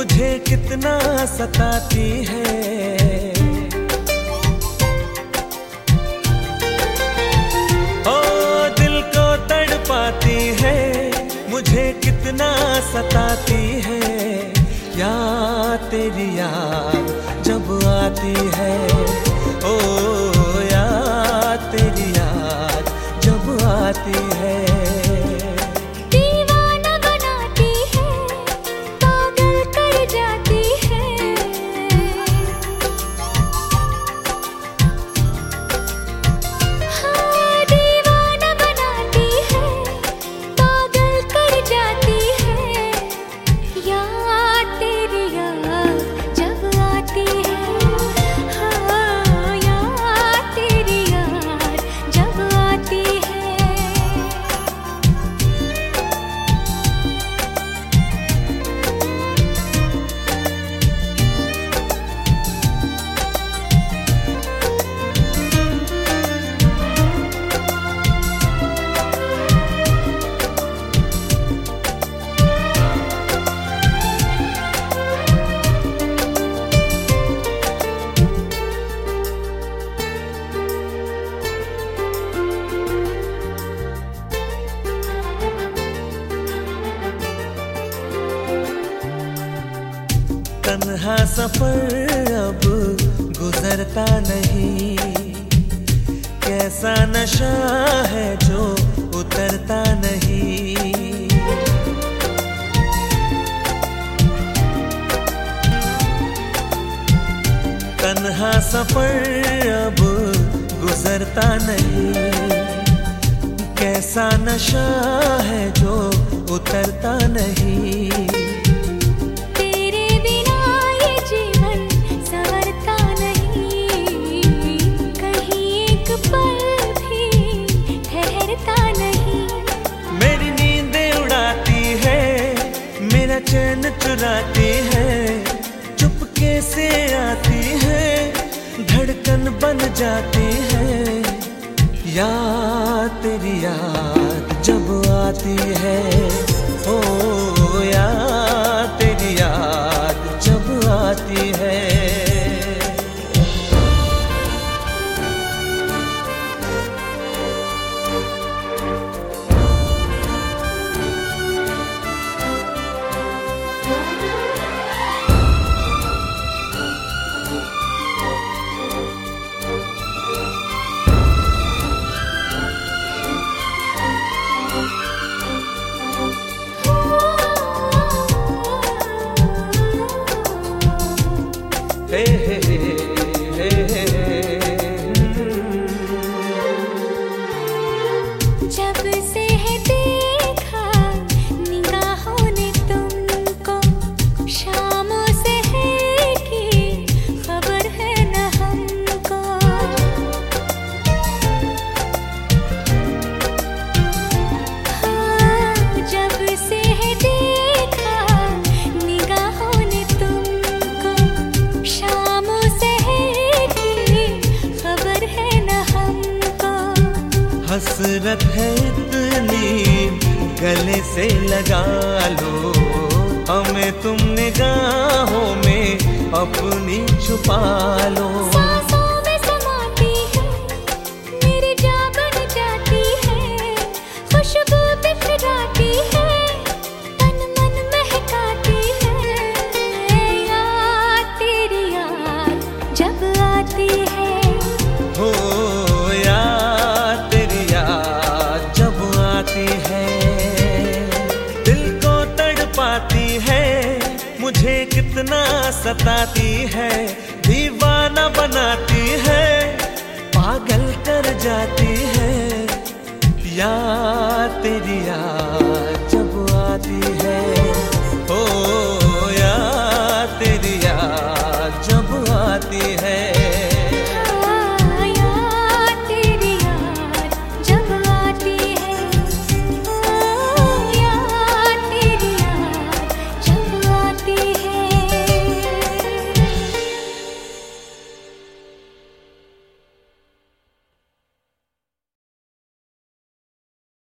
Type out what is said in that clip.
मुझे कितना सताती है। ओ दिल को तड़पाती है, मुझे कितना सताती है। याद तेरी याद जब आती है, ओ याद तेरी याद जब आती है। तन्हा सफर अब गुजरता नहीं, कैसा नशा है जो उतरता नहीं। तन्हा सफर अब गुजरता नहीं, कैसा नशा है जो उतरता नहीं। चैन चुराती है, चुपके से आती है, धड़कन बन जाती है। याद तेरी याद जब आती है, ओ याद तेरी याद जब आती है। जब से है देखा निगाहों ने तुमको, शामों से है कि खबर है न हमको। हाँ, जब से है देखा निगाहों ने तुमको, शामों से है कि खबर है न हमको। हसरत है इतनी गले से लगा लो, हमें तुम निगाहों में अपनी छुपा लो। सांसों में समाती है, मेरी जान बन जाती है, खुशबू बिखराती है, तन मन महकाती है। याद तेरी याद जब आती है, हो मुझे कितना सताती है, दीवाना बनाती है, पागल कर जाती है। याद तेरी याद जब आती है।